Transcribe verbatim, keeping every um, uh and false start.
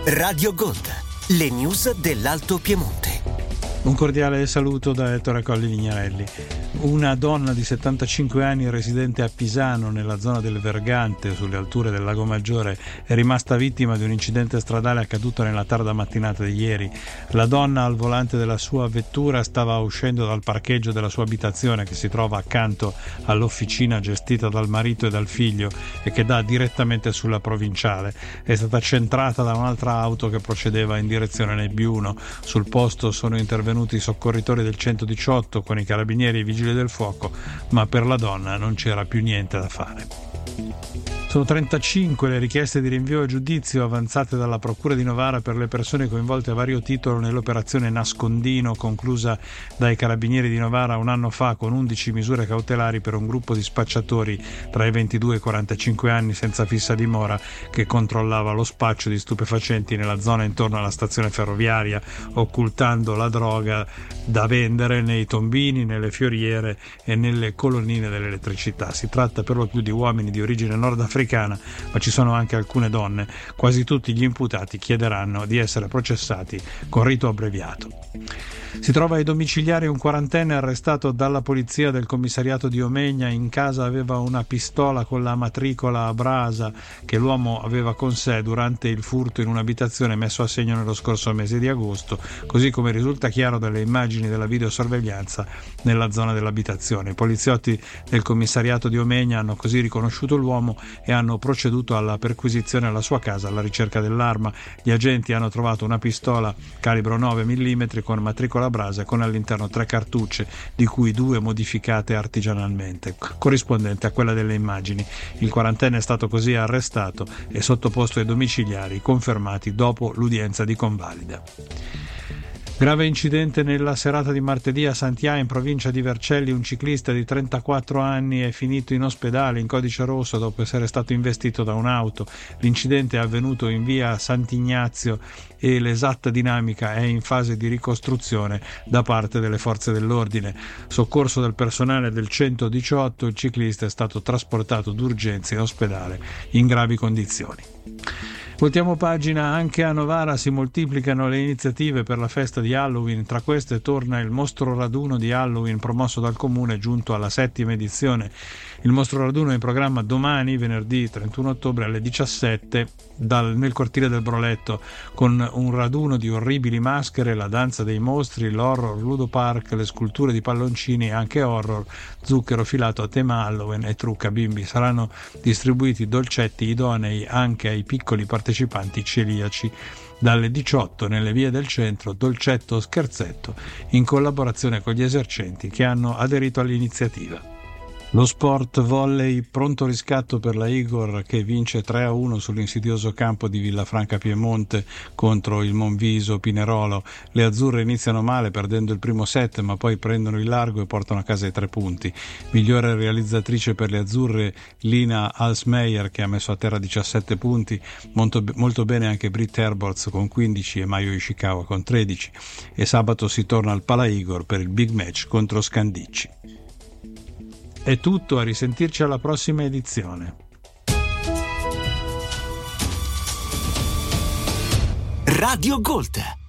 Radio Gold, le news dell'Alto Piemonte. Un cordiale saluto da Ettore Colli Vignarelli. Una donna di settantacinque anni residente a Pisano, nella zona del Vergante, sulle alture del Lago Maggiore, è rimasta vittima di un incidente stradale accaduto nella tarda mattinata di ieri. La donna al volante della sua vettura stava uscendo dal parcheggio della sua abitazione, che si trova accanto all'officina gestita dal marito e dal figlio e che dà direttamente sulla provinciale. È stata centrata da un'altra auto che procedeva in direzione Nebbiuno. Sul posto sono intervenuti i soccorritori del centodiciotto con i carabinieri e i vigili del fuoco, ma per la donna non c'era più niente da fare. Sono trentacinque le richieste di rinvio a giudizio avanzate dalla Procura di Novara per le persone coinvolte a vario titolo nell'operazione Nascondino, conclusa dai Carabinieri di Novara un anno fa con undici misure cautelari per un gruppo di spacciatori tra i ventidue e i quarantacinque anni senza fissa dimora che controllava lo spaccio di stupefacenti nella zona intorno alla stazione ferroviaria, occultando la droga da vendere nei tombini, nelle fioriere e nelle colonnine dell'elettricità. Si tratta per lo più di uomini di origine nordafricana, ma ci sono anche alcune donne. Quasi tutti gli imputati chiederanno di essere processati con rito abbreviato. Si trova ai domiciliari un quarantenne arrestato dalla polizia del commissariato di Omegna. In casa aveva una pistola con la matricola a brasa che l'uomo aveva con sé durante il furto in un'abitazione messo a segno nello scorso mese di agosto, così come risulta chiaro dalle immagini della videosorveglianza nella zona dell'abitazione. I poliziotti del commissariato di Omegna hanno così riconosciuto l'uomo e hanno proceduto alla perquisizione alla sua casa alla ricerca dell'arma. Gli agenti hanno trovato una pistola calibro nove millimetri con matricola a brasa con all'interno tre cartucce, di cui due modificate artigianalmente, corrispondente a quella delle immagini. Il quarantenne è stato così arrestato e sottoposto ai domiciliari confermati dopo l'udienza di convalida. Grave incidente nella serata di martedì a Santià, in provincia di Vercelli. Un ciclista di trentaquattro anni è finito in ospedale in codice rosso dopo essere stato investito da un'auto. L'incidente è avvenuto in via Sant'Ignazio e l'esatta dinamica è in fase di ricostruzione da parte delle forze dell'ordine. Soccorso del personale del centodiciotto, il ciclista è stato trasportato d'urgenza in ospedale in gravi condizioni. Voltiamo pagina. Anche a Novara si moltiplicano le iniziative per la festa di Halloween. Tra queste torna il mostro raduno di Halloween promosso dal comune, giunto alla settima edizione. Il mostro raduno è in programma domani, venerdì trentuno ottobre alle diciassette, dal, nel cortile del Broletto, con un raduno di orribili maschere, la danza dei mostri, l'horror Ludo Park, le sculture di palloncini e anche horror, zucchero filato a tema Halloween e trucca bimbi. Saranno distribuiti dolcetti idonei anche ai piccoli partecipanti celiaci. Dalle diciotto nelle vie del centro, dolcetto scherzetto, in collaborazione con gli esercenti che hanno aderito all'iniziativa. Lo sport volley, pronto riscatto per la Igor che vince tre a uno sull'insidioso campo di Villafranca Piemonte contro il Monviso Pinerolo. Le azzurre iniziano male perdendo il primo set, ma poi prendono il largo e portano a casa i tre punti. Migliore realizzatrice per le azzurre Lina Alsmeyer, che ha messo a terra diciassette punti, molto, molto bene anche Britt Herbolz con quindici e Mayo Ishikawa con tredici. E sabato si torna al Pala Igor per il big match contro Scandicci. È tutto, a risentirci alla prossima edizione. Radio Gold,